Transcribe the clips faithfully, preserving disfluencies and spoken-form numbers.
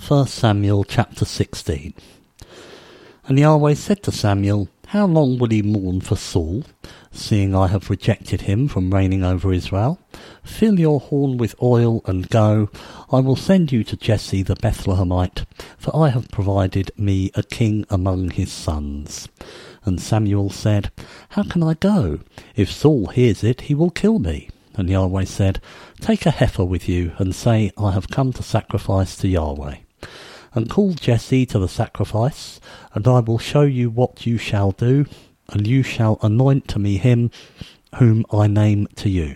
First Samuel chapter sixteen. And Yahweh said to Samuel, How long will he mourn for Saul, seeing I have rejected him from reigning over Israel? Fill your horn with oil and go. I will send you to Jesse the Bethlehemite, for I have provided me a king among his sons. And Samuel said, How can I go? If Saul hears it, he will kill me. And Yahweh said, Take a heifer with you, and say, I have come to sacrifice to Yahweh. And call Jesse to the sacrifice, and I will show you what you shall do, and you shall anoint to me him whom I name to you.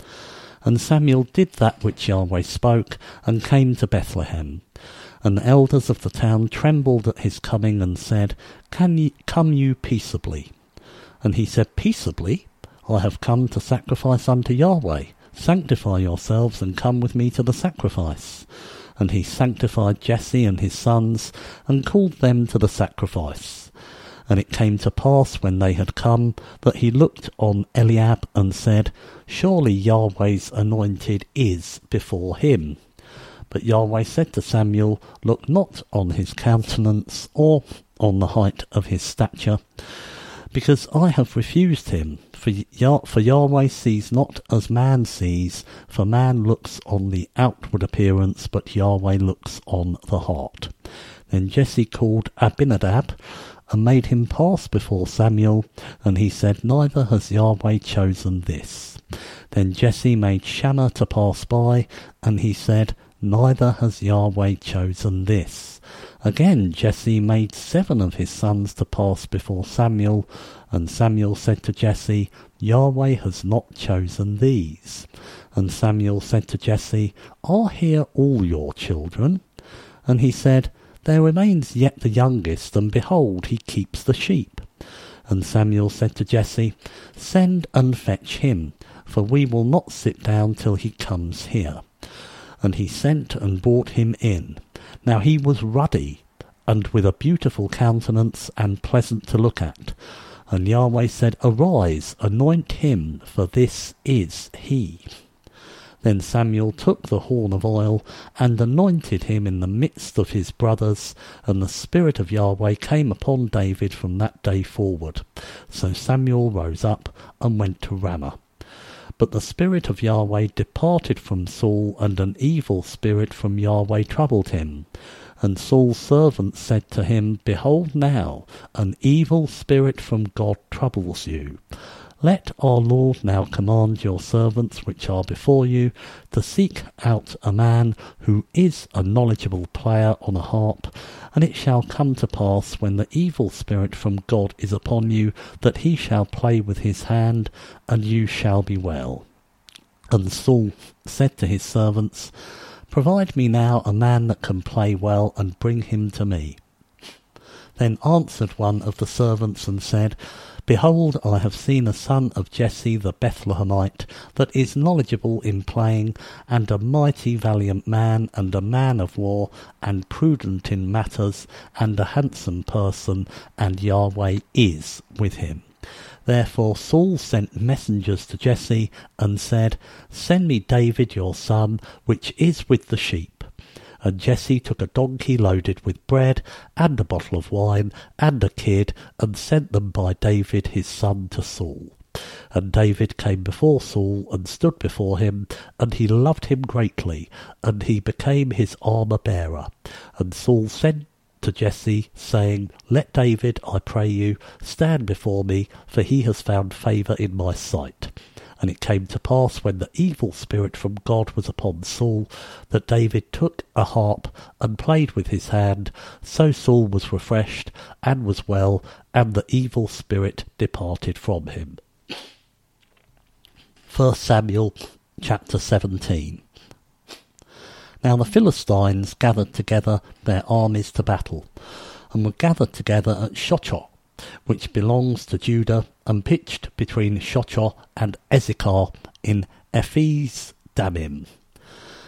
And Samuel did that which Yahweh spoke, and came to Bethlehem. And the elders of the town trembled at his coming, and said, Can ye come you peaceably? And he said, Peaceably? I have come to sacrifice unto Yahweh. Sanctify yourselves, and come with me to the sacrifice. And he sanctified Jesse and his sons, and called them to the sacrifice. And it came to pass, when they had come, that he looked on Eliab, and said, Surely Yahweh's anointed is before him. But Yahweh said to Samuel, Look not on his countenance, or on the height of his stature, because I have refused him. For, Yah- for Yahweh sees not as man sees, for man looks on the outward appearance, but Yahweh looks on the heart. Then Jesse called Abinadab, and made him pass before Samuel, and he said, Neither has Yahweh chosen this. Then Jesse made Shammah to pass by, and he said, Neither has Yahweh chosen this. Again Jesse made seven of his sons to pass before Samuel, and Samuel said to Jesse, Yahweh has not chosen these. And Samuel said to Jesse, Are here all your children? And he said, There remains yet the youngest, and behold, he keeps the sheep. And Samuel said to Jesse, Send and fetch him, for we will not sit down till he comes here. And he sent and brought him in. Now he was ruddy, and with a beautiful countenance, and pleasant to look at. And Yahweh said, Arise, anoint him, for this is he. Then Samuel took the horn of oil, and anointed him in the midst of his brothers, and the Spirit of Yahweh came upon David from that day forward. So Samuel rose up, and went to Ramah. But the Spirit of Yahweh departed from Saul, and an evil spirit from Yahweh troubled him. And Saul's servants said to him, Behold now, an evil spirit from God troubles you. Let our Lord now command your servants which are before you to seek out a man who is a knowledgeable player on a harp, and it shall come to pass, when the evil spirit from God is upon you, that he shall play with his hand, and you shall be well. And Saul said to his servants, Provide me now a man that can play well, and bring him to me. Then answered one of the servants, and said, Behold, I have seen a son of Jesse the Bethlehemite, that is knowledgeable in playing, and a mighty valiant man, and a man of war, and prudent in matters, and a handsome person, and Yahweh is with him. Therefore Saul sent messengers to Jesse, and said, Send me David your son, which is with the sheep. And Jesse took a donkey loaded with bread, and a bottle of wine, and a kid, and sent them by David his son to Saul. And David came before Saul, and stood before him, and he loved him greatly, and he became his armour-bearer. And Saul sent to Jesse, saying, Let David, I pray you, stand before me, for he has found favour in my sight. And it came to pass, when the evil spirit from God was upon Saul, that David took a harp, and played with his hand. So Saul was refreshed, and was well, and the evil spirit departed from him. First Samuel chapter seventeen. Now the Philistines gathered together their armies to battle, and were gathered together at Shochoh, which belongs to Judah, and pitched between Shochoh and Ezekah in Ephes Dammim.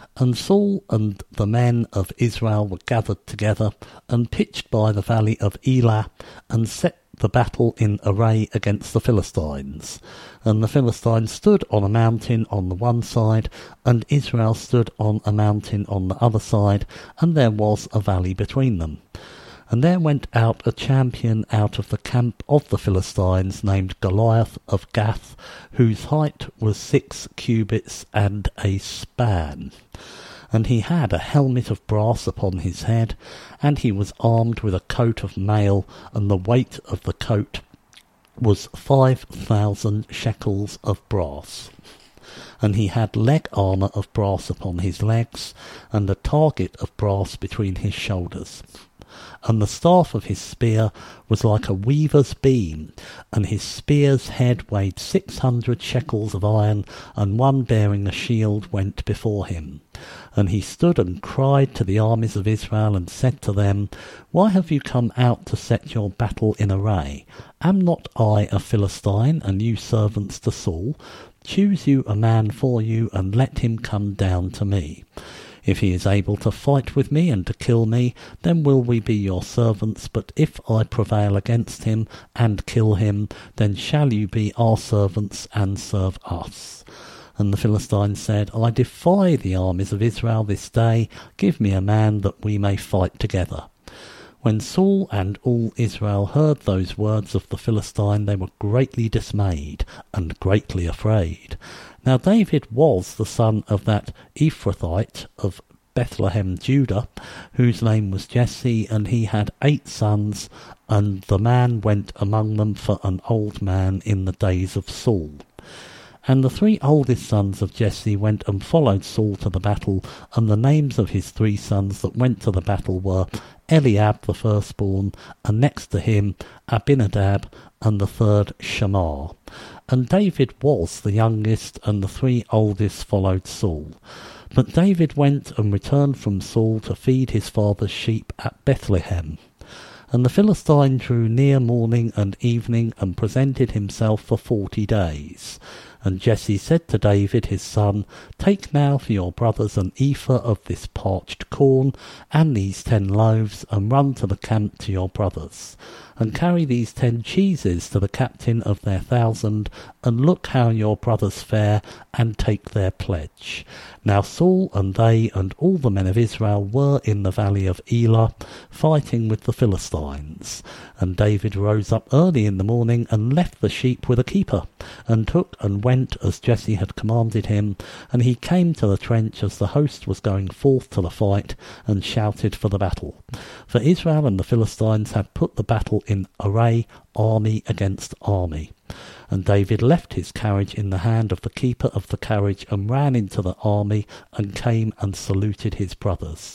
And Saul and the men of Israel were gathered together, and pitched by the valley of Elah, and set the battle in array against the Philistines. And the Philistines stood on a mountain on the one side, and Israel stood on a mountain on the other side, and there was a valley between them. And there went out a champion out of the camp of the Philistines, named Goliath of Gath, whose height was six cubits and a span. And he had a helmet of brass upon his head, and he was armed with a coat of mail, and the weight of the coat was five thousand shekels of brass. And he had leg armour of brass upon his legs, and a target of brass between his shoulders. And the staff of his spear was like a weaver's beam, and his spear's head weighed six hundred shekels of iron, and one bearing a shield went before him. And he stood and cried to the armies of Israel, and said to them, Why have you come out to set your battle in array? Am not I a Philistine, and you servants to Saul? Choose you a man for you, and let him come down to me. If he is able to fight with me and to kill me, then will we be your servants. But if I prevail against him and kill him, then shall you be our servants and serve us. And the Philistines said, I defy the armies of Israel this day. Give me a man that we may fight together. When Saul and all Israel heard those words of the Philistine, they were greatly dismayed and greatly afraid. Now David was the son of that Ephrathite of Bethlehem, Judah, whose name was Jesse, and he had eight sons, and the man went among them for an old man in the days of Saul. And the three oldest sons of Jesse went and followed Saul to the battle, and the names of his three sons that went to the battle were Eliab the firstborn, and next to him Abinadab, and the third Shammah. And David was the youngest, and the three oldest followed Saul. But David went and returned from Saul to feed his father's sheep at Bethlehem. And the Philistine drew near morning and evening, and presented himself for forty days. And Jesse said to David his son, Take now for your brothers an ephah of this parched corn, and these ten loaves, and run to the camp to your brothers. And carry these ten cheeses to the captain of their thousand, and look how your brothers fare, and take their pledge. Now Saul and they and all the men of Israel were in the valley of Elah, fighting with the Philistines. And David rose up early in the morning, and left the sheep with a keeper, and took and went as Jesse had commanded him. And he came to the trench as the host was going forth to the fight, and shouted for the battle. For Israel and the Philistines had put the battle in array, army against army. And David left his carriage in the hand of the keeper of the carriage, and ran into the army, and came and saluted his brothers.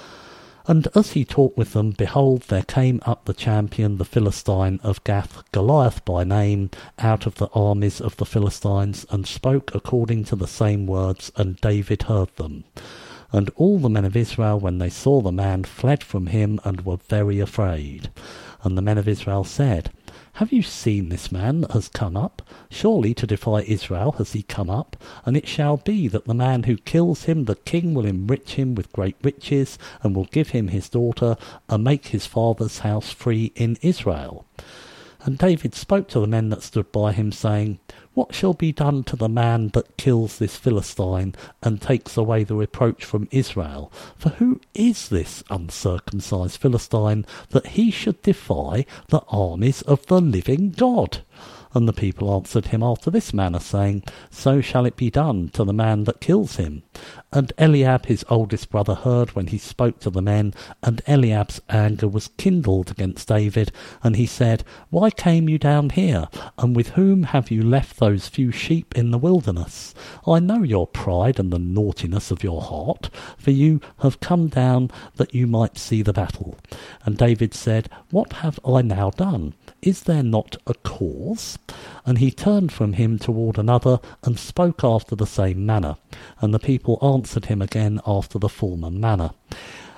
And as he talked with them, behold, there came up the champion, the Philistine of Gath, Goliath by name, out of the armies of the Philistines, and spoke according to the same words, and David heard them. And all the men of Israel, when they saw the man, fled from him, and were very afraid. And the men of Israel said, Have you seen this man that has come up? Surely to defy Israel has he come up. And it shall be that the man who kills him, the king will enrich him with great riches, and will give him his daughter, and make his father's house free in Israel. And David spoke to the men that stood by him, saying, What shall be done to the man that kills this Philistine, and takes away the reproach from Israel? For who is this uncircumcised Philistine, that he should defy the armies of the living God? And the people answered him after this manner, saying, So shall it be done to the man that kills him. And Eliab his oldest brother heard when he spoke to the men, and Eliab's anger was kindled against David, and he said, Why came you down here? And with whom have you left those few sheep in the wilderness? I know your pride and the naughtiness of your heart, for you have come down that you might see the battle. And David said, What have I now done? Is there not a cause? And he turned from him toward another, and spoke after the same manner. And the people answered him again after the former manner.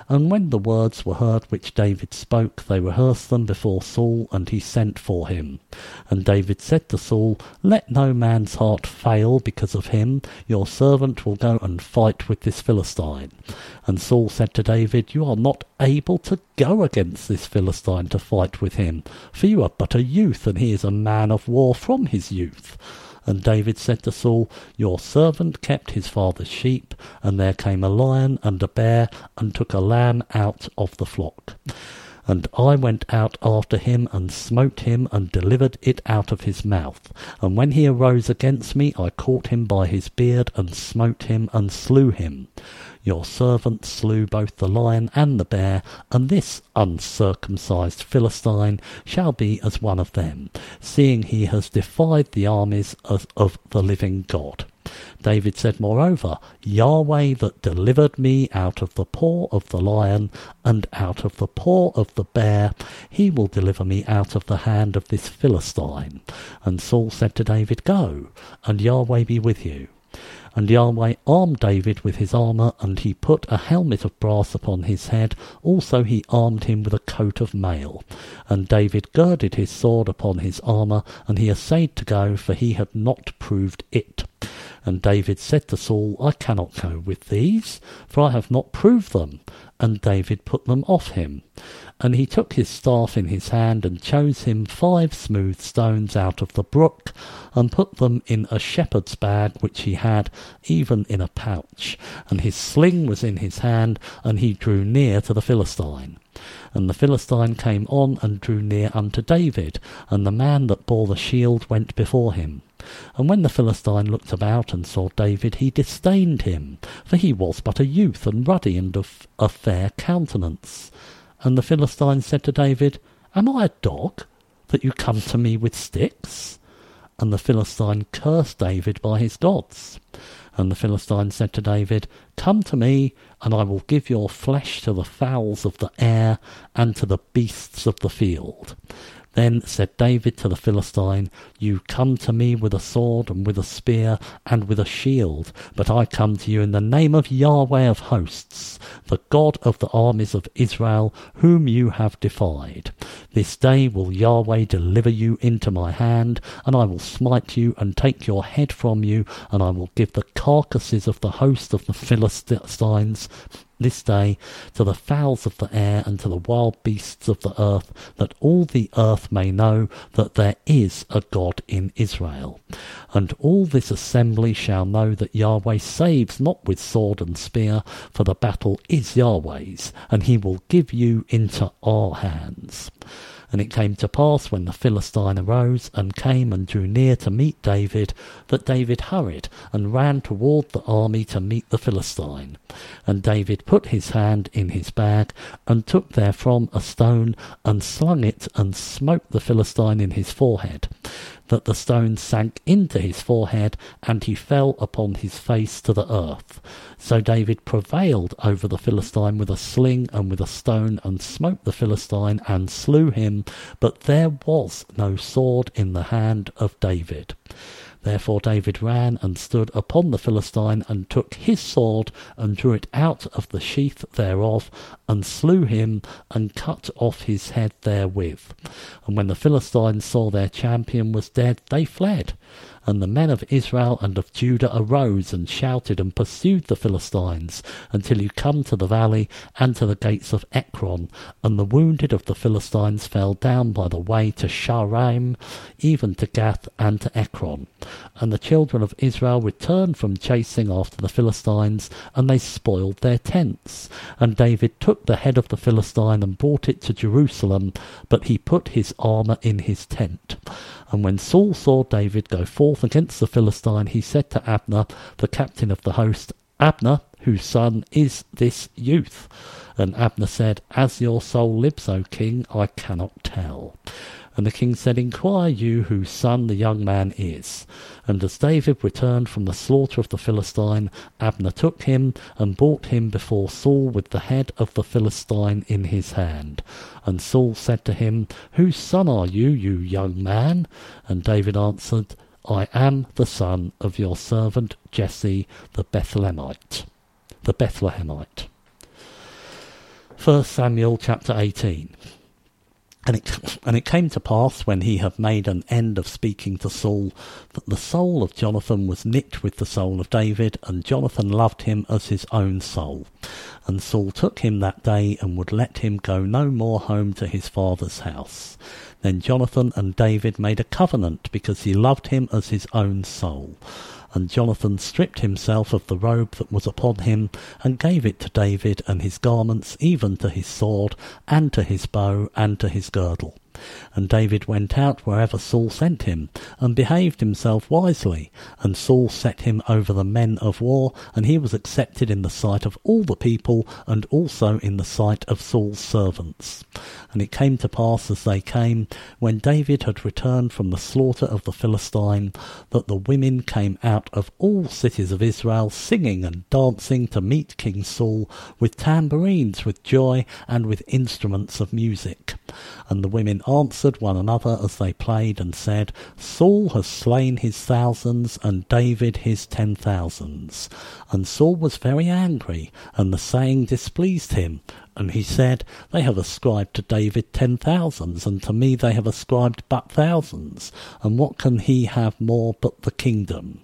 And when the words were heard which David spoke, they rehearsed them before Saul, and he sent for him. And David said to Saul, Let no man's heart fail because of him. Your servant will go and fight with this Philistine. And Saul said to David, You are not able to go against this Philistine to fight with him, for you are but a youth, and he is a man of war from his youth. And David said to Saul, Your servant kept his father's sheep, and there came a lion and a bear, and took a lamb out of the flock. And I went out after him, and smote him, and delivered it out of his mouth. And when he arose against me, I caught him by his beard, and smote him, and slew him. Your servant slew both the lion and the bear, and this uncircumcised Philistine shall be as one of them, seeing he has defied the armies of, of the living God. David said, Moreover, Yahweh that delivered me out of the paw of the lion and out of the paw of the bear, he will deliver me out of the hand of this Philistine. And Saul said to David, Go, and Yahweh be with you. And Yahweh armed David with his armour, and he put a helmet of brass upon his head. Also he armed him with a coat of mail. And David girded his sword upon his armour, and he essayed to go, for he had not proved it. And David said to Saul, I cannot go with these, for I have not proved them. And David put them off him. And he took his staff in his hand, and chose him five smooth stones out of the brook, and put them in a shepherd's bag which he had, even in a pouch. And his sling was in his hand, and he drew near to the Philistine. And the Philistine came on, and drew near unto David, and the man that bore the shield went before him. And when the Philistine looked about and saw David, he disdained him, for he was but a youth, and ruddy, and of a fair countenance. And the Philistine said to David, Am I a dog, that you come to me with sticks? And the Philistine cursed David by his gods. And the Philistine said to David, Come to me, and I will give your flesh to the fowls of the air, and to the beasts of the field. Then said David to the Philistine, You come to me with a sword, and with a spear, and with a shield, but I come to you in the name of Yahweh of hosts, the God of the armies of Israel, whom you have defied. This day will Yahweh deliver you into my hand, and I will smite you, and take your head from you, and I will give the carcasses of the host of the Philistines this day to the fowls of the air, and to the wild beasts of the earth, that all the earth may know that there is a God in Israel. And all this assembly shall know that Yahweh saves not with sword and spear, for the battle is Yahweh's, and he will give you into our hands. And it came to pass, when the Philistine arose, and came and drew near to meet David, that David hurried, and ran toward the army to meet the Philistine. And David put his hand in his bag, and took therefrom a stone, and slung it, and smote the Philistine in his forehead, that the stone sank into his forehead, and he fell upon his face to the earth. So David prevailed over the Philistine with a sling and with a stone, and smote the Philistine, and slew him, but there was no sword in the hand of David. Therefore David ran and stood upon the Philistine, and took his sword, and drew it out of the sheath thereof, and slew him, and cut off his head therewith. And when the Philistines saw their champion was dead, they fled. And the men of Israel and of Judah arose, and shouted, and pursued the Philistines, until you come to the valley, and to the gates of Ekron. And the wounded of the Philistines fell down by the way to Sharaim, even to Gath, and to Ekron. And the children of Israel returned from chasing after the Philistines, and they spoiled their tents. And David took the head of the Philistine, and brought it to Jerusalem, but he put his armour in his tent. And when Saul saw David go forth against the Philistine, he said to Abner, the captain of the host, Abner, whose son is this youth? And Abner said, As your soul lives, O king, I cannot tell. And the king said, Inquire you whose son the young man is. And as David returned from the slaughter of the Philistine, Abner took him, and brought him before Saul with the head of the Philistine in his hand. And Saul said to him, Whose son are you, you young man? And David answered, I am the son of your servant Jesse the Bethlehemite. The Bethlehemite. First Samuel chapter eighteen. And it, and it came to pass, when he had made an end of speaking to Saul, that the soul of Jonathan was knit with the soul of David, and Jonathan loved him as his own soul. And Saul took him that day, and would let him go no more home to his father's house. Then Jonathan and David made a covenant, because he loved him as his own soul. And Jonathan stripped himself of the robe that was upon him, and gave it to David, and his garments, even to his sword, and to his bow, and to his girdle. And David went out wherever Saul sent him, and behaved himself wisely. And Saul set him over the men of war, and he was accepted in the sight of all the people, and also in the sight of Saul's servants. And it came to pass, as they came, when David had returned from the slaughter of the Philistine, that the women came out of all cities of Israel, singing and dancing to meet King Saul, with tambourines, with joy, and with instruments of music. And the women answered one another as they played, and said, Saul has slain his thousands, and David his ten thousands. And Saul was very angry, and the saying displeased him. And he said, They have ascribed to David ten thousands, and to me they have ascribed but thousands. And what can he have more but the kingdom?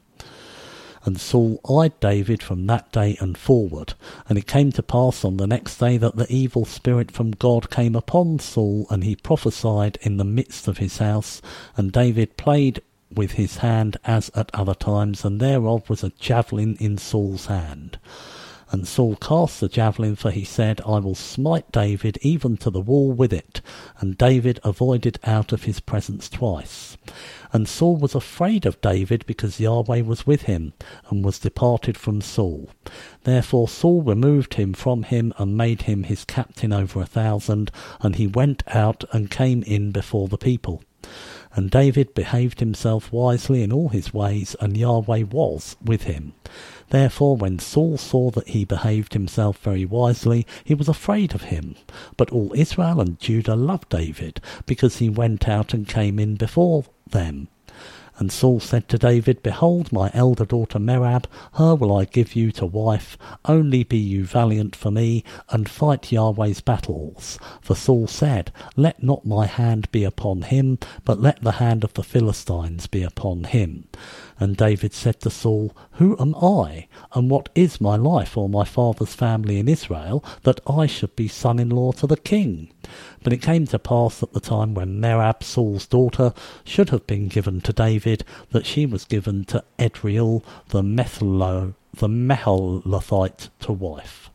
And Saul eyed David from that day and forward. And it came to pass on the next day that the evil spirit from God came upon Saul, and he prophesied in the midst of his house. And David played with his hand as at other times, and thereof was a javelin in Saul's hand. And Saul cast the javelin, for he said, I will smite David even to the wall with it. And David avoided out of his presence twice. And Saul was afraid of David, because Yahweh was with him, and was departed from Saul. Therefore Saul removed him from him, and made him his captain over a thousand, and he went out and came in before the people. And David behaved himself wisely in all his ways, and Yahweh was with him. Therefore when Saul saw that he behaved himself very wisely, he was afraid of him. But all Israel and Judah loved David, because he went out and came in before them. And Saul said to David, Behold, my elder daughter Merab, her will I give you to wife. Only be you valiant for me, and fight Yahweh's battles. For Saul said, Let not my hand be upon him, but let the hand of the Philistines be upon him. And David said to Saul, Who am I, and what is my life or my father's family in Israel, that I should be son-in-law to the king? But it came to pass at the time when Merab, Saul's daughter, should have been given to David, that she was given to Adriel the Methlo, the Mahalathite, to wife.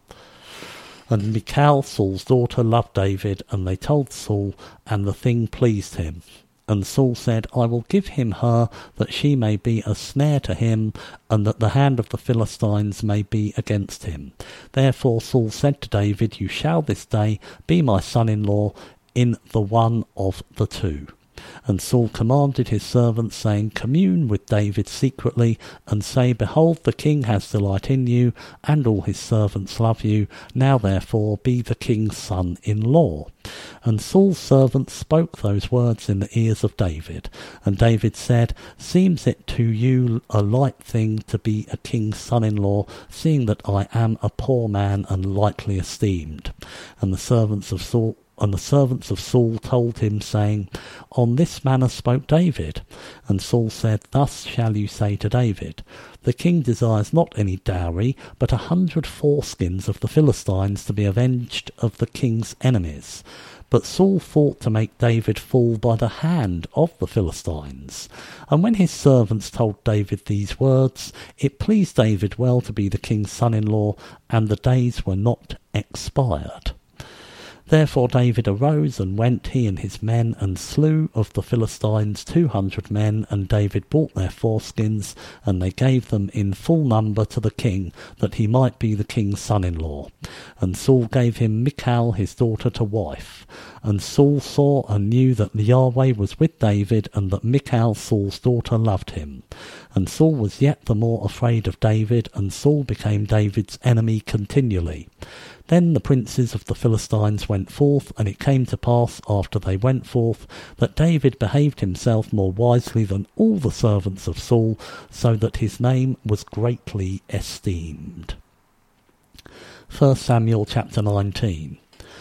And Michal, Saul's daughter, loved David, and they told Saul, and the thing pleased him. And Saul said, I will give him her, that she may be a snare to him, and that the hand of the Philistines may be against him. Therefore Saul said to David, You shall this day be my son-in-law in the one of the two. And Saul commanded his servants, saying, Commune with David secretly, and say, Behold, the king has delight in you, and all his servants love you. Now therefore be the king's son-in-law. And Saul's servants spoke those words in the ears of David. And David said, Seems it to you a light thing to be a king's son-in-law, seeing that I am a poor man and lightly esteemed? And the servants of Saul And the servants of Saul told him, saying, On this manner spoke David. And Saul said, Thus shall you say to David, The king desires not any dowry, but a hundred foreskins of the Philistines to be avenged of the king's enemies. But Saul thought to make David fall by the hand of the Philistines. And when his servants told David these words, it pleased David well to be the king's son-in-law, and the days were not expired. Therefore David arose and went, he and his men, and slew of the Philistines two hundred men, and David bought their foreskins, and they gave them in full number to the king, that he might be the king's son-in-law. And Saul gave him Michal his daughter to wife. And Saul saw and knew that Yahweh was with David, and that Michal Saul's daughter loved him. And Saul was yet the more afraid of David, and Saul became David's enemy continually. Then the princes of the Philistines went forth, and it came to pass, after they went forth, that David behaved himself more wisely than all the servants of Saul, so that his name was greatly esteemed. First Samuel chapter nineteen.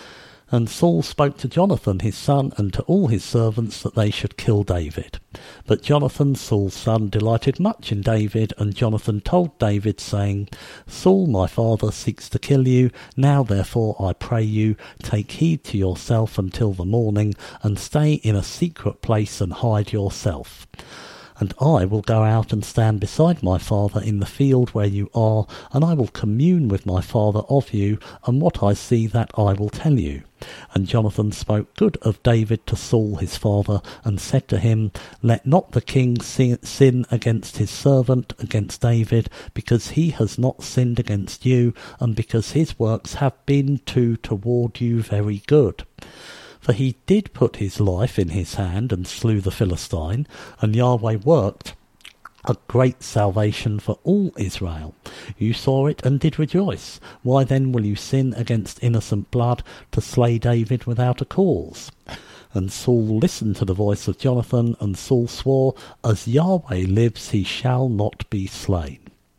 And Saul spoke to Jonathan his son and to all his servants that they should kill David. But Jonathan, Saul's son, delighted much in David, and Jonathan told David, saying, Saul my father seeks to kill you. Now therefore I pray you, take heed to yourself until the morning, and stay in a secret place and hide yourself. And I will go out and stand beside my father in the field where you are, and I will commune with my father of you, and what I see that I will tell you. And Jonathan spoke good of David to Saul his father, and said to him, Let not the king sin against his servant, against David, because he has not sinned against you, and because his works have been to toward you very good. For he did put his life in his hand and slew the Philistine, and Yahweh worked a great salvation for all Israel. You saw it and did rejoice. Why then will you sin against innocent blood to slay David without a cause? And Saul listened to the voice of Jonathan, and Saul swore, As Yahweh lives, he shall not be slain.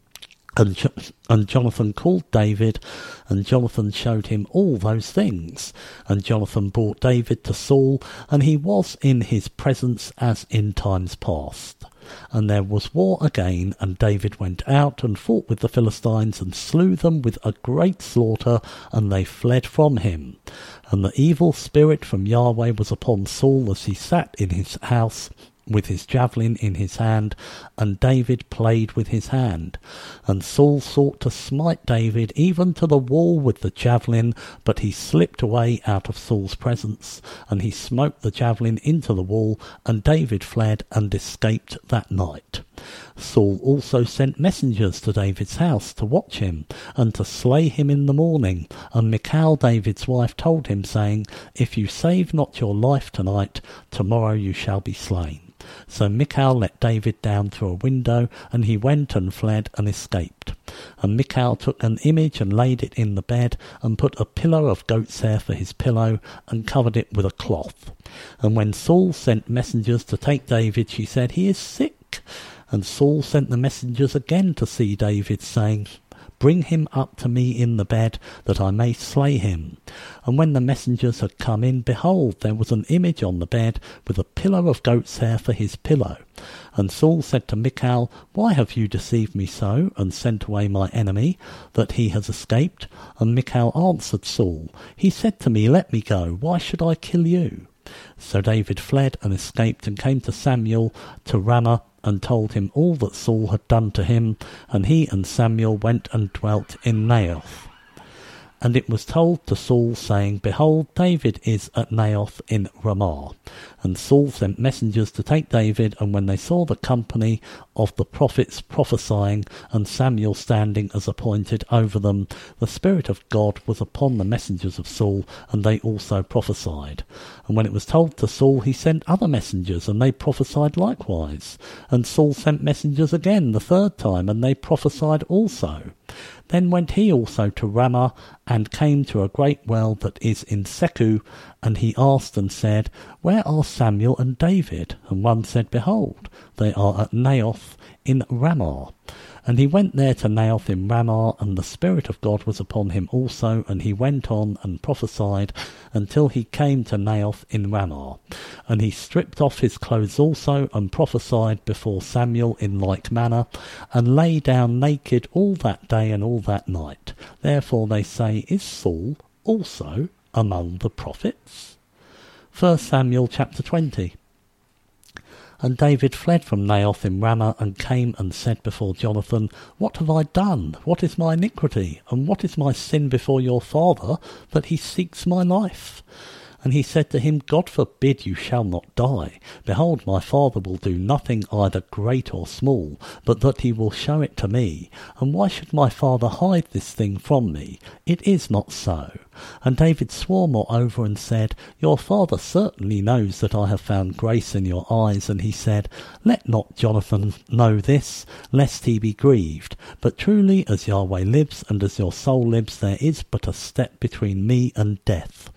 And, jo- and Jonathan called David, and Jonathan showed him all those things. And Jonathan brought David to Saul, and he was in his presence as in times past. And there was war again, and David went out and fought with the Philistines, and slew them with a great slaughter, and they fled from him. And the evil spirit from Yahweh was upon Saul as he sat in his house, with his javelin in his hand, and David played with his hand. And Saul sought to smite David even to the wall with the javelin, but he slipped away out of Saul's presence, and he smote the javelin into the wall, and David fled and escaped that night. Saul also sent messengers to David's house to watch him, and to slay him in the morning. And Michal, David's wife, told him, saying, If you save not your life tonight, tomorrow you shall be slain. So Michal let David down through a window, and he went and fled and escaped. And Michal took an image and laid it in the bed, and put a pillow of goat's hair for his pillow, and covered it with a cloth. And when Saul sent messengers to take David, she said, He is sick. And Saul sent the messengers again to see David, saying, Bring him up to me in the bed, that I may slay him. And when the messengers had come in, behold, there was an image on the bed, with a pillow of goat's hair for his pillow. And Saul said to Michal, Why have you deceived me so, and sent away my enemy, that he has escaped? And Michal answered Saul, He said to me, Let me go, why should I kill you? So David fled and escaped, and came to Samuel to Ramah, and told him all that Saul had done to him, and he and Samuel went and dwelt in Naioth. And it was told to Saul, saying, Behold, David is at Naioth in Ramah. And Saul sent messengers to take David, and when they saw the company of the prophets prophesying, and Samuel standing as appointed over them, the Spirit of God was upon the messengers of Saul, and they also prophesied. And when it was told to Saul, he sent other messengers, and they prophesied likewise. And Saul sent messengers again the third time, and they prophesied also. Then went he also to Ramah, and came to a great well that is in Secu, and he asked and said, Where are Samuel and David? And one said, Behold, they are at Naioth in Ramah. And he went there to Naioth in Ramah, and the Spirit of God was upon him also, and he went on and prophesied until he came to Naioth in Ramah. And he stripped off his clothes also, and prophesied before Samuel in like manner, and lay down naked all that day and all that night. Therefore they say, Is Saul also among the prophets? First Samuel chapter twenty. And David fled from Naioth in Ramah, and came and said before Jonathan, What have I done? What is my iniquity? And what is my sin before your father, that he seeks my life? And he said to him, God forbid you shall not die. Behold, my father will do nothing either great or small, but that he will show it to me. And why should my father hide this thing from me? It is not so. And David swore moreover and said, Your father certainly knows that I have found grace in your eyes. And he said, Let not Jonathan know this, lest he be grieved. But truly, as Yahweh lives, and as your soul lives, there is but a step between me and death.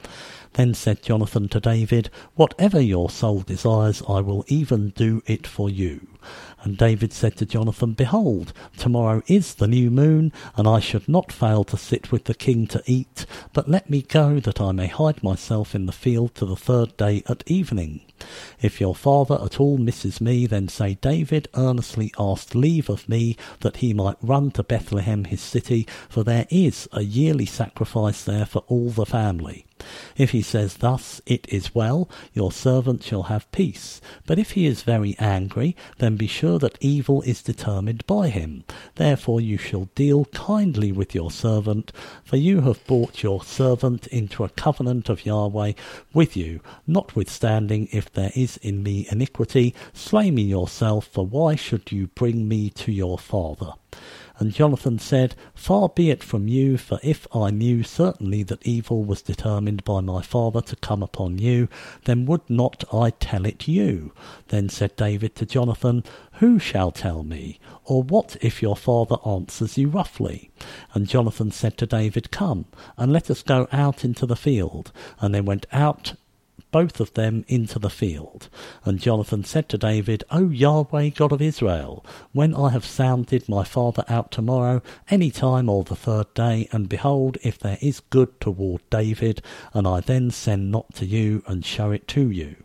Then said Jonathan to David, Whatever your soul desires, I will even do it for you. And David said to Jonathan, Behold, tomorrow is the new moon, and I should not fail to sit with the king to eat, but let me go, that I may hide myself in the field to the third day at evening. If your father at all misses me, then say, David earnestly asked leave of me, that he might run to Bethlehem his city, for there is a yearly sacrifice there for all the family. If he says thus, It is well, your servant shall have peace. But if he is very angry, then be sure that evil is determined by him. Therefore you shall deal kindly with your servant, for you have brought your servant into a covenant of Yahweh with you. Notwithstanding, if there is in me iniquity, slay me yourself, for why should you bring me to your father? And Jonathan said, Far be it from you, for if I knew certainly that evil was determined by my father to come upon you, then would not I tell it you? Then said David to Jonathan, Who shall tell me? Or what if your father answers you roughly? And Jonathan said to David, Come, and let us go out into the field. And they went out both of them into the field. And Jonathan said to David, O Yahweh, God of Israel, when I have sounded my father out tomorrow, any time or the third day, and behold, if there is good toward David, and I then send not to you, and show it to you.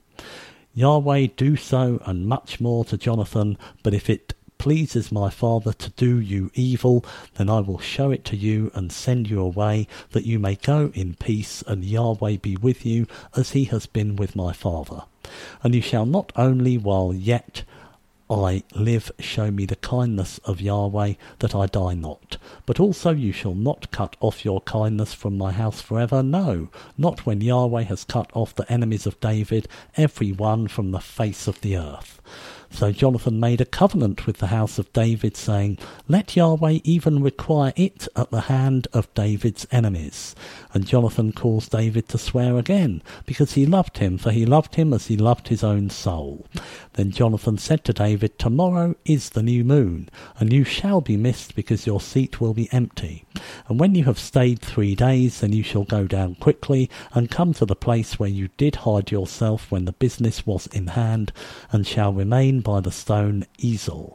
Yahweh do so, and much more to Jonathan, but if it pleases my father to do you evil, then I will show it to you and send you away, that you may go in peace, and Yahweh be with you, as he has been with my father. And you shall not only while yet I live show me the kindness of Yahweh, that I die not, but also you shall not cut off your kindness from my house forever, no, not when Yahweh has cut off the enemies of David, every one from the face of the earth. So Jonathan made a covenant with the house of David, saying, Let Yahweh even require it at the hand of David's enemies. And Jonathan caused David to swear again, because he loved him, for he loved him as he loved his own soul. Then Jonathan said to David, Tomorrow is the new moon, and you shall be missed, because your seat will be empty. And when you have stayed three days, then you shall go down quickly, and come to the place where you did hide yourself when the business was in hand, and shall remain by the stone Ezel.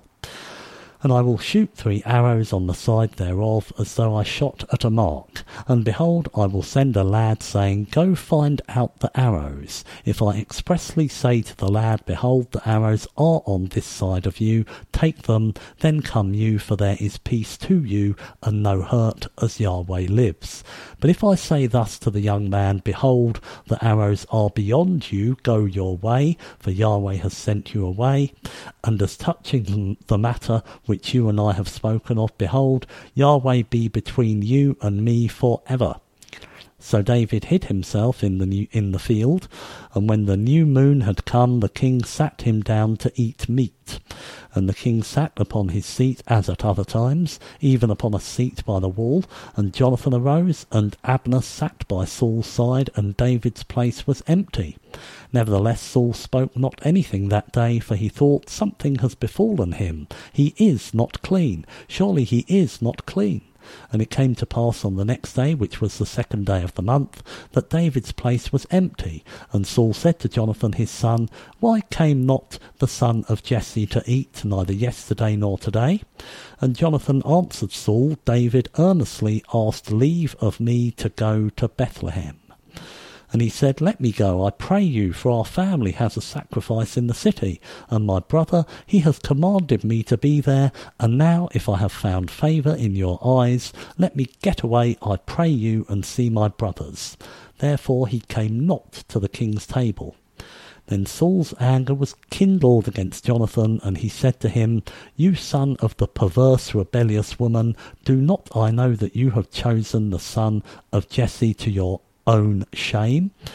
And I will shoot three arrows on the side thereof, as though I shot at a mark. And behold, I will send a lad, saying, Go find out the arrows. If I expressly say to the lad, Behold, the arrows are on this side of you, take them, then come you, for there is peace to you, and no hurt, as Yahweh lives. But if I say thus to the young man, Behold, the arrows are beyond you, go your way, for Yahweh has sent you away. And as touching the matter which you and I have spoken of, behold, Yahweh be between you and me for ever. So David hid himself in the new, in the field, and when the new moon had come, the king sat him down to eat meat. And the king sat upon his seat as at other times, even upon a seat by the wall. And Jonathan arose, and Abner sat by Saul's side, and David's place was empty. Nevertheless Saul spoke not anything that day, for he thought, Something has befallen him. He is not clean. Surely he is not clean. And it came to pass on the next day, which was the second day of the month, that David's place was empty. And Saul said to Jonathan his son, Why came not the son of Jesse to eat, neither yesterday nor today? And Jonathan answered Saul, David earnestly asked leave of me to go to Bethlehem. And he said, Let me go, I pray you, for our family has a sacrifice in the city, and my brother, he has commanded me to be there, and now, if I have found favour in your eyes, let me get away, I pray you, and see my brothers. Therefore he came not to the king's table. Then Saul's anger was kindled against Jonathan, and he said to him, You son of the perverse rebellious woman, do not I know that you have chosen the son of Jesse to your own shame?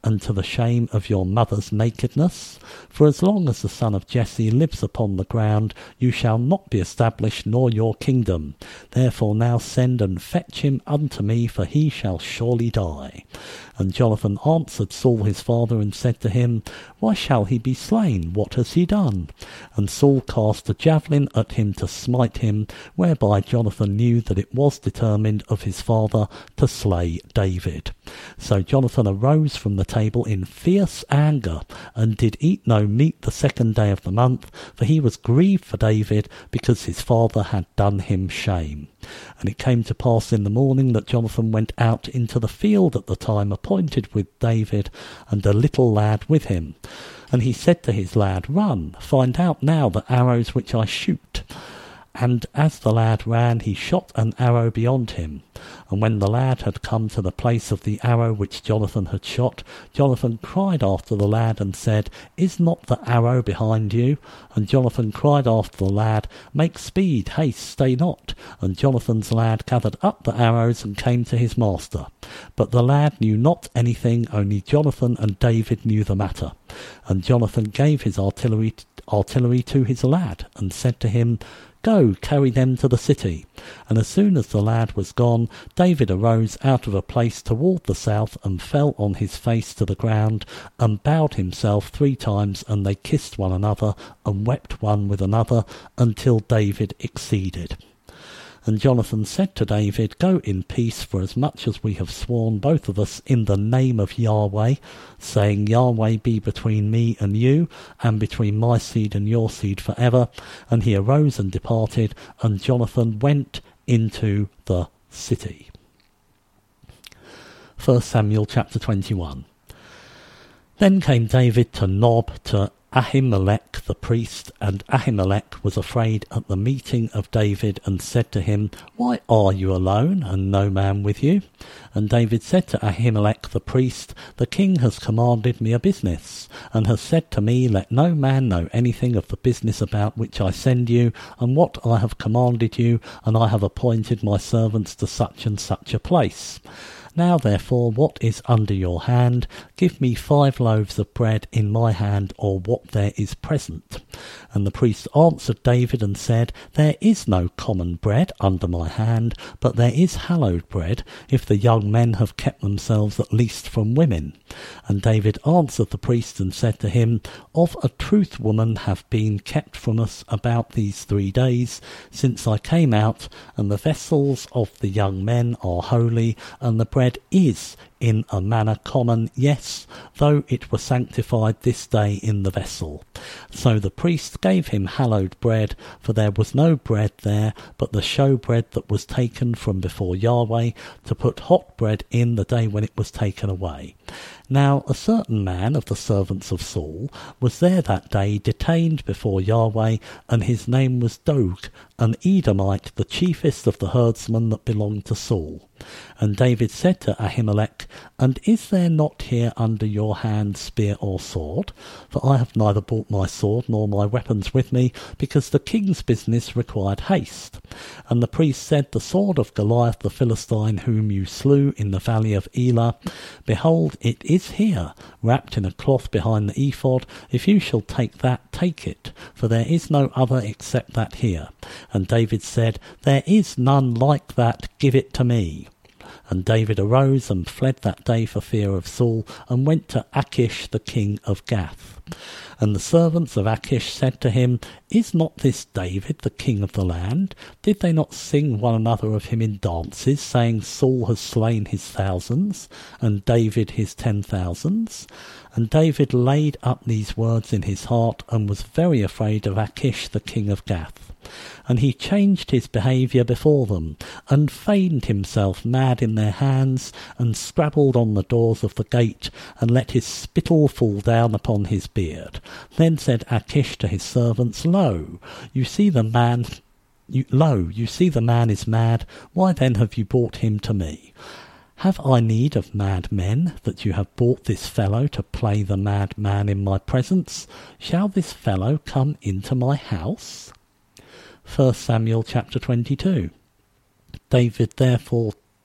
and to the shame of your mother's nakedness? For as long as the son of Jesse lives upon the ground, you shall not be established, nor your kingdom. Therefore now send and fetch him unto me, for he shall surely die. And Jonathan answered Saul his father, and said to him, Why shall he be slain? What has he done? And Saul cast a javelin at him to smite him, whereby Jonathan knew that it was determined of his father to slay David. So Jonathan arose from the table in fierce anger, and did eat no meat the second day of the month, for he was grieved for David, because his father had done him shame. And it came to pass in the morning that Jonathan went out into the field at the time appointed with David, and a little lad with him. And he said to his lad, Run, find out now the arrows which I shoot. And as the lad ran, he shot an arrow beyond him. And when the lad had come to the place of the arrow which Jonathan had shot, Jonathan cried after the lad and said, Is not the arrow behind you? And Jonathan cried after the lad, Make speed, haste, stay not. And Jonathan's lad gathered up the arrows and came to his master. But the lad knew not anything, only Jonathan and David knew the matter. And Jonathan gave his artillery, artillery to his lad, and said to him, Go, carry them to the city. And as soon as the lad was gone, David arose out of a place toward the south, and fell on his face to the ground, and bowed himself three times, and they kissed one another, and wept one with another, until David exceeded. And Jonathan said to David, Go in peace, for as much as we have sworn both of us in the name of Yahweh, saying, Yahweh be between me and you, and between my seed and your seed forever. And he arose and departed, and Jonathan went into the city. First Samuel chapter twenty-one. Then came David to Nob, to Ahimelech the priest, and Ahimelech was afraid at the meeting of David, and said to him, Why are you alone, and no man with you? And David said to Ahimelech the priest, The king has commanded me a business, and has said to me, Let no man know anything of the business about which I send you, and what I have commanded you, and I have appointed my servants to such and such a place. Now therefore, what is under your hand? Give me five loaves of bread in my hand, or what there is present. And the priest answered David and said, There is no common bread under my hand, but there is hallowed bread, if the young men have kept themselves at least from women. And David answered the priest and said to him, Of a truth woman have been kept from us about these three days, since I came out, and the vessels of the young men are holy, and the bread is in a manner common, yes, though it were sanctified this day in the vessel. So the priest gave him hallowed bread, for there was no bread there, but the showbread that was taken from before Yahweh, to put hot bread in the day when it was taken away. Now a certain man of the servants of Saul was there that day, detained before Yahweh, and his name was Doeg, an Edomite, the chiefest of the herdsmen that belonged to Saul. And David said to Ahimelech, And is there not here under your hand spear or sword? For I have neither brought my sword nor my weapons with me, because the king's business required haste. And the priest said, The sword of Goliath the Philistine, whom you slew in the valley of Elah, behold, it is here, wrapped in a cloth behind the ephod. If you shall take that, take it, for there is no other except that here. And David said, There is none like that, give it to me. And David arose and fled that day for fear of Saul, and went to Achish the king of Gath. And the servants of Achish said to him, Is not this David the king of the land? Did they not sing one another of him in dances, saying, Saul has slain his thousands, and David his ten thousands? And David laid up these words in his heart, and was very afraid of Achish the king of Gath. And he changed his behaviour before them, and feigned himself mad in their hands, and scrabbled on the doors of the gate, and let his spittle fall down upon his beard. Then said Achish to his servants, Lo, you see the man, you, lo, you see the man is mad. Why then have you brought him to me? Have I need of mad men, that you have brought this fellow to play the mad man in my presence? Shall this fellow come into my house? First Samuel chapter twenty-two. David therefore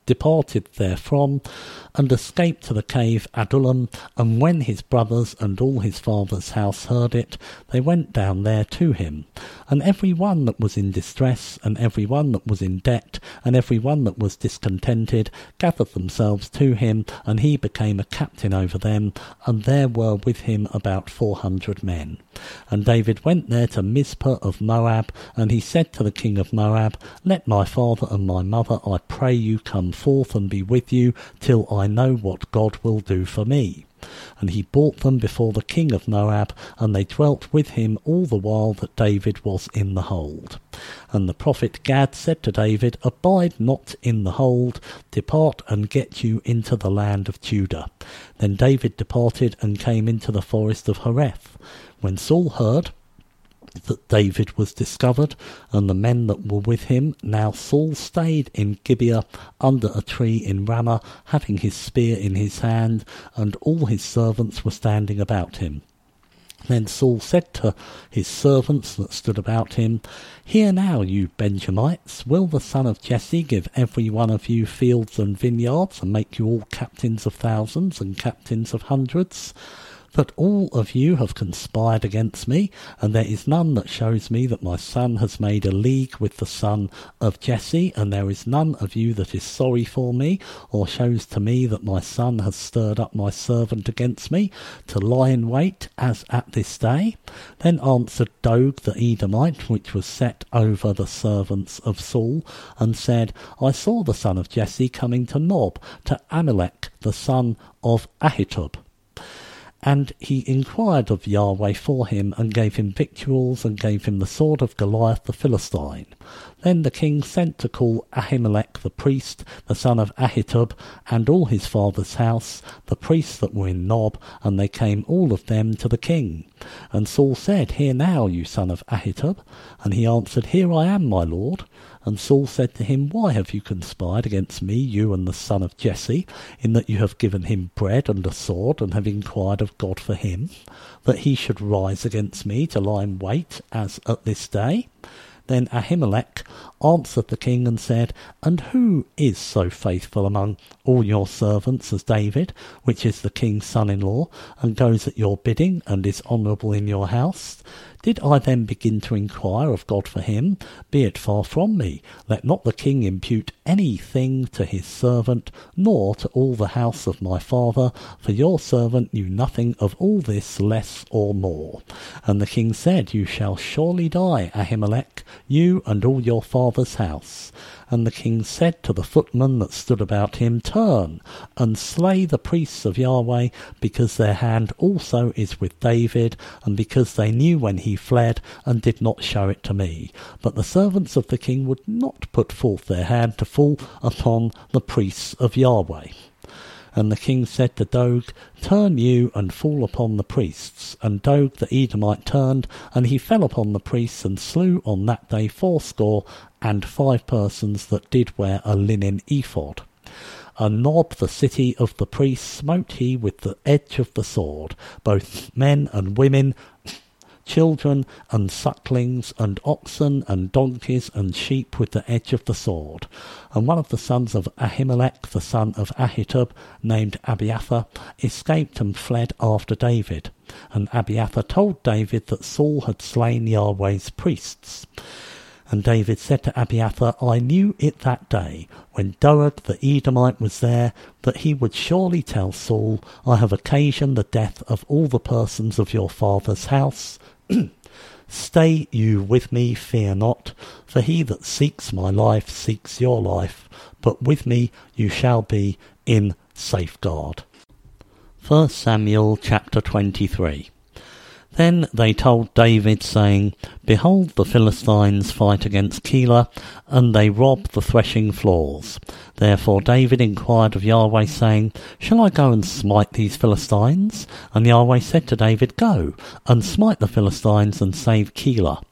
departed therefrom, and escaped to the cave Adullam. And when his brothers and all his father's house heard it, they went down there to him. And every one that was in distress, and every one that was in debt, and every one that was discontented, gathered themselves to him, and he became a captain over them, and there were with him about four hundred men. And David went there to Mizpah of Moab, and he said to the king of Moab, Let my father and my mother, I pray you, come forth and be with you, till I know what God will do for me. And he brought them before the king of Moab, and they dwelt with him all the while that David was in the hold. And the prophet Gad said to David, Abide not in the hold, depart and get you into the land of Judah. Then David departed and came into the forest of Hereth. When Saul heard that David was discovered, and the men that were with him, now Saul stayed in Gibeah under a tree in Ramah, having his spear in his hand, and all his servants were standing about him. Then Saul said to his servants that stood about him, Hear now, you Benjamites, will the son of Jesse give every one of you fields and vineyards, and make you all captains of thousands and captains of hundreds? That all of you have conspired against me, and there is none that shows me that my son has made a league with the son of Jesse, and there is none of you that is sorry for me, or shows to me that my son has stirred up my servant against me, to lie in wait, as at this day. Then answered Doeg the Edomite, which was set over the servants of Saul, and said, I saw the son of Jesse coming to Nob, to Amalek the son of Ahitub. And he inquired of Yahweh for him, and gave him victuals, and gave him the sword of Goliath the Philistine. Then the king sent to call Ahimelech the priest, the son of Ahitub, and all his father's house, the priests that were in Nob, and they came all of them to the king. And Saul said, Hear now, you son of Ahitub. And he answered, Here I am, my lord. And Saul said to him, Why have you conspired against me, you and the son of Jesse, in that you have given him bread and a sword, and have inquired of God for him, that he should rise against me to lie in wait, as at this day? Then Ahimelech answered the king and said, And who is so faithful among all your servants as David, which is the king's son-in-law, and goes at your bidding, and is honourable in your house? Did I then begin to inquire of God for him? Be it far from me. Let not the king impute anything to his servant, nor to all the house of my father, for your servant knew nothing of all this, less or more. And the king said, You shall surely die, Ahimelech, you and all your father's house. And the king said to the footmen that stood about him, Turn, and slay the priests of Yahweh, because their hand also is with David, and because they knew when he fled, and did not show it to me. But the servants of the king would not put forth their hand to fall upon the priests of Yahweh. And the king said to Doeg, Turn you and fall upon the priests. And Doeg the Edomite turned, and he fell upon the priests, and slew on that day fourscore and five persons that did wear a linen ephod. And Nob, the city of the priests, smote he with the edge of the sword, both men and women, children and sucklings, and oxen and donkeys and sheep with the edge of the sword. And one of the sons of Ahimelech, the son of Ahitub, named Abiathar, escaped and fled after David. And Abiathar told David that Saul had slain Yahweh's priests. And David said to Abiathar, I knew it that day, when Doeg the Edomite was there, that he would surely tell Saul, I have occasioned the death of all the persons of your father's house. Stay you with me, fear not, for he that seeks my life seeks your life, but with me you shall be in safeguard. First Samuel chapter twenty-three. Then they told David, saying, Behold, the Philistines fight against Keilah, and they rob the threshing floors. Therefore David inquired of Yahweh, saying, Shall I go and smite these Philistines? And Yahweh said to David, Go, and smite the Philistines, and save Keilah.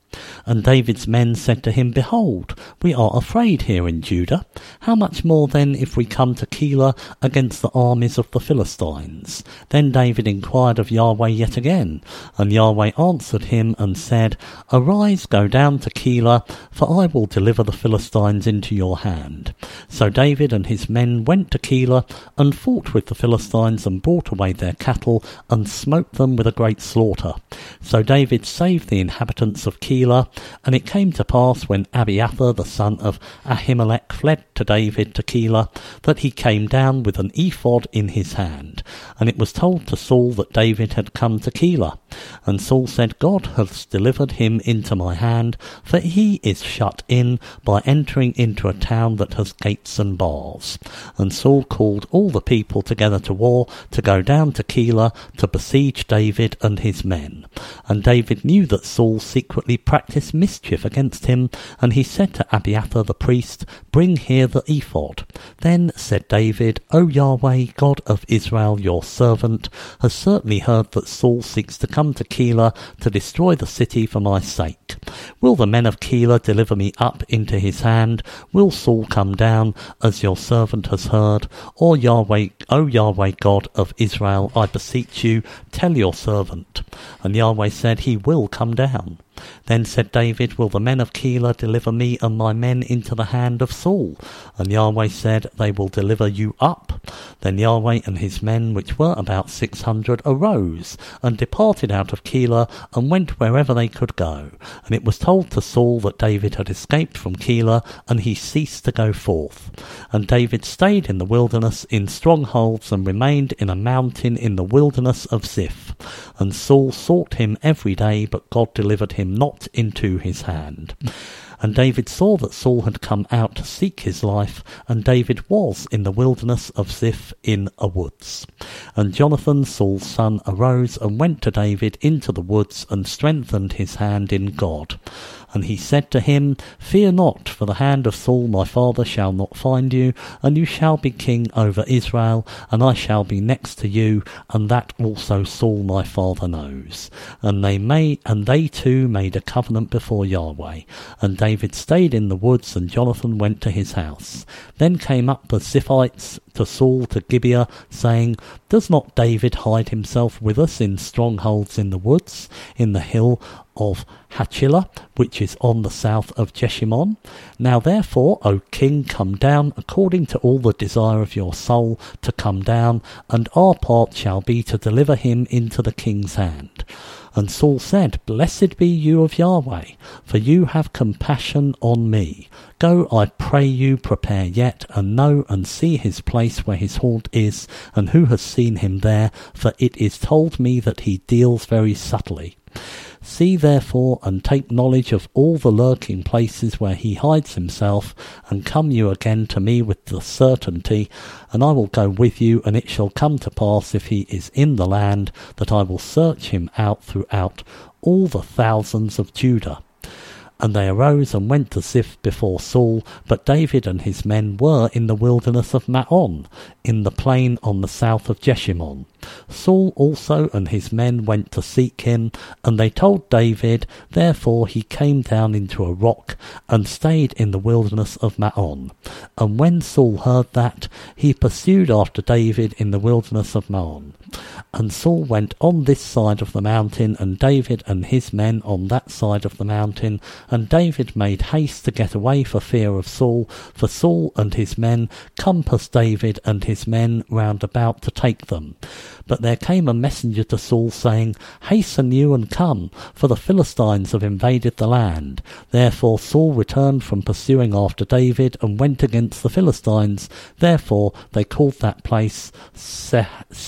And David's men said to him, Behold, we are afraid here in Judah. How much more then if we come to Keilah against the armies of the Philistines? Then David inquired of Yahweh yet again, and Yahweh answered him and said, Arise, go down to Keilah, for I will deliver the Philistines into your hand. So David and his men went to Keilah, and fought with the Philistines, and brought away their cattle, and smote them with a great slaughter. So David saved the inhabitants of Keilah. And it came to pass, when Abiathar the son of Ahimelech fled to David to Keilah, that he came down with an ephod in his hand. And it was told to Saul that David had come to Keilah. And Saul said, God has delivered him into my hand, for he is shut in by entering into a town that has gates and bars. And Saul called all the people together to war, to go down to Keilah, to besiege David and his men. And David knew that Saul secretly practised mischief against him, and he said to Abiathar the priest, Bring here the ephod. Then said David, O Yahweh, God of Israel, your servant has certainly heard that Saul seeks to come to Keilah to destroy the city for my sake. Will the men of Keilah deliver me up into his hand? Will Saul come down, as your servant has heard? Or Yahweh, O Yahweh, God of Israel, I beseech you, tell your servant. And Yahweh said, He will come down. Then said David, Will the men of Keilah deliver me and my men into the hand of Saul? And Yahweh said, They will deliver you up. Then Yahweh and his men, which were about six hundred, arose, and departed out of Keilah, and went wherever they could go. And it was told to Saul that David had escaped from Keilah, and he ceased to go forth. And David stayed in the wilderness in strongholds, and remained in a mountain in the wilderness of Ziph. And Saul sought him every day, but God delivered him not into his hand. And David saw that Saul had come out to seek his life, and David was in the wilderness of Ziph in a woods. And Jonathan, Saul's son, arose and went to David into the woods, and strengthened his hand in God. And he said to him, Fear not, for the hand of Saul my father shall not find you, and you shall be king over Israel, and I shall be next to you, and that also Saul my father knows. And they made, and they two made a covenant before Yahweh. And David stayed in the woods, and Jonathan went to his house. Then came up the Ziphites to Saul to Gibeah, saying, Does not David hide himself with us in strongholds in the woods, in the hill of Hachilah, which is on the south of Jeshimon? Now therefore, O king, come down according to all the desire of your soul to come down, and our part shall be to deliver him into the king's hand. And Saul said, Blessed be you of Yahweh, for you have compassion on me. Go, I pray you, prepare yet, and know and see his place where his haunt is, and who has seen him there, for it is told me that he deals very subtly. See therefore, and take knowledge of all the lurking places where he hides himself, and come you again to me with the certainty, and I will go with you, and it shall come to pass, if he is in the land, that I will search him out throughout all the thousands of Judah. And they arose and went to Ziph before Saul, but David and his men were in the wilderness of Maon, in the plain on the south of Jeshimon. Saul also and his men went to seek him, and they told David. Therefore he came down into a rock, and stayed in the wilderness of Maon. And when Saul heard that, he pursued after David in the wilderness of Maon. And Saul went on this side of the mountain, and David and his men on that side of the mountain. And David made haste to get away for fear of Saul, for Saul and his men compassed David and his men round about to take them. But there came a messenger to Saul, saying, Hasten you and come, for the Philistines have invaded the land. Therefore Saul returned from pursuing after David, and went against the Philistines. Therefore they called that place Se-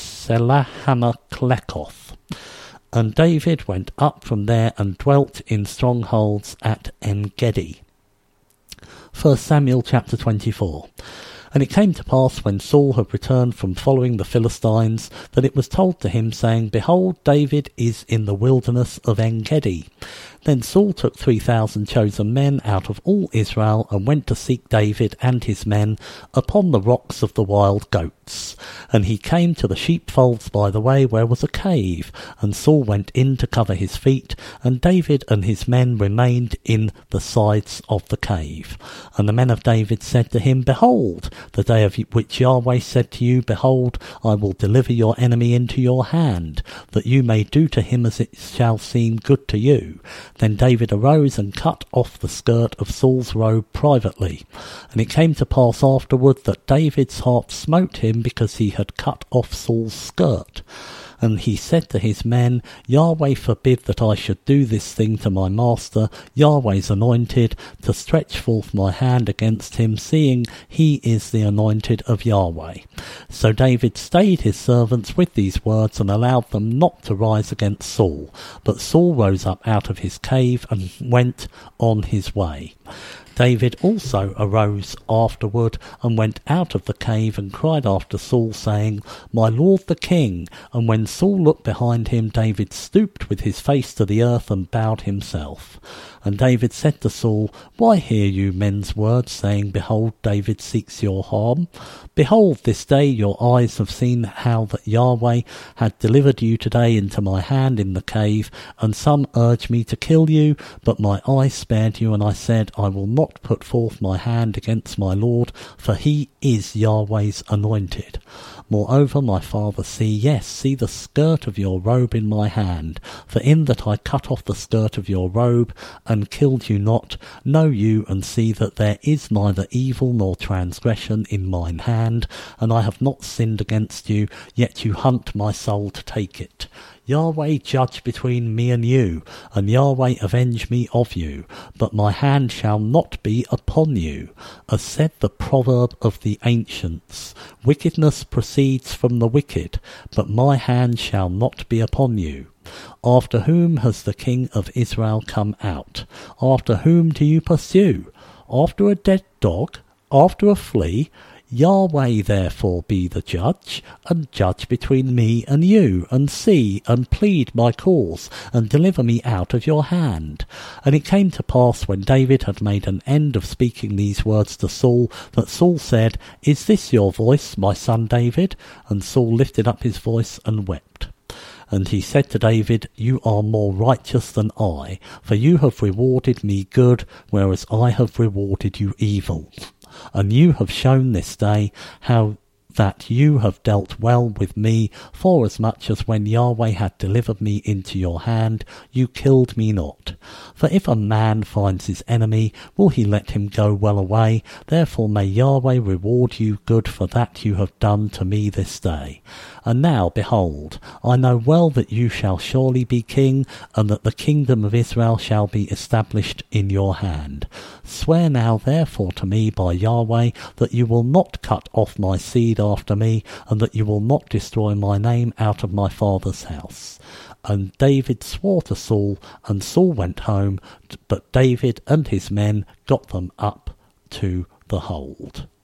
Selahammah-Klekoth. And David went up from there and dwelt in strongholds at En-Gedi. First Samuel chapter twenty-four. And it came to pass, when Saul had returned from following the Philistines, that it was told to him, saying, Behold, David is in the wilderness of En-gedi. Then Saul took three thousand chosen men out of all Israel, and went to seek David and his men upon the rocks of the wild goats. And he came to the sheepfolds by the way, where was a cave, and Saul went in to cover his feet, and David and his men remained in the sides of the cave. And the men of David said to him, Behold, the day of which Yahweh said to you, Behold, I will deliver your enemy into your hand, that you may do to him as it shall seem good to you. Then David arose and cut off the skirt of Saul's robe privately. And it came to pass afterward that David's heart smote him, because he had cut off Saul's skirt. And he said to his men, Yahweh forbid that I should do this thing to my master, Yahweh's anointed, to stretch forth my hand against him, seeing he is the anointed of Yahweh. So David stayed his servants with these words, and allowed them not to rise against Saul. But Saul rose up out of his cave and went on his way. David also arose afterward, and went out of the cave, and cried after Saul, saying, My lord the king. And when Saul looked behind him, David stooped with his face to the earth, and bowed himself. And David said to Saul, Why hear you men's words, saying, Behold, David seeks your harm? Behold, this day your eyes have seen how that Yahweh had delivered you today into my hand in the cave, and some urged me to kill you, but my eye spared you, and I said, I will not put forth my hand against my Lord, for he is Yahweh's anointed. Moreover, my father, see, yes, see the skirt of your robe in my hand, for in that I cut off the skirt of your robe, and killed you not, know you and see that there is neither evil nor transgression in mine hand, and I have not sinned against you, yet you hunt my soul to take it. Yahweh judge between me and you, and Yahweh avenge me of you, but my hand shall not be upon you. As said the proverb of the ancients, wickedness proceeds from the wicked, but my hand shall not be upon you. After whom has the king of Israel come out? After whom do you pursue? After a dead dog? After a flea? Yahweh therefore be the judge, and judge between me and you, and see, and plead my cause, and deliver me out of your hand. And it came to pass, when David had made an end of speaking these words to Saul, that Saul said, Is this your voice, my son David? And Saul lifted up his voice and wept. And he said to David, You are more righteous than I, for you have rewarded me good, whereas I have rewarded you evil. And you have shown this day how that you have dealt well with me, forasmuch as when Yahweh had delivered me into your hand, you killed me not. For if a man finds his enemy, will he let him go well away? Therefore may Yahweh reward you good for that you have done to me this day. And now, behold, I know well that you shall surely be king, and that the kingdom of Israel shall be established in your hand. Swear now therefore to me by Yahweh, that you will not cut off my seed after me, and that you will not destroy my name out of my father's house. And David swore to Saul, and Saul went home, but David and his men got them up to the hold.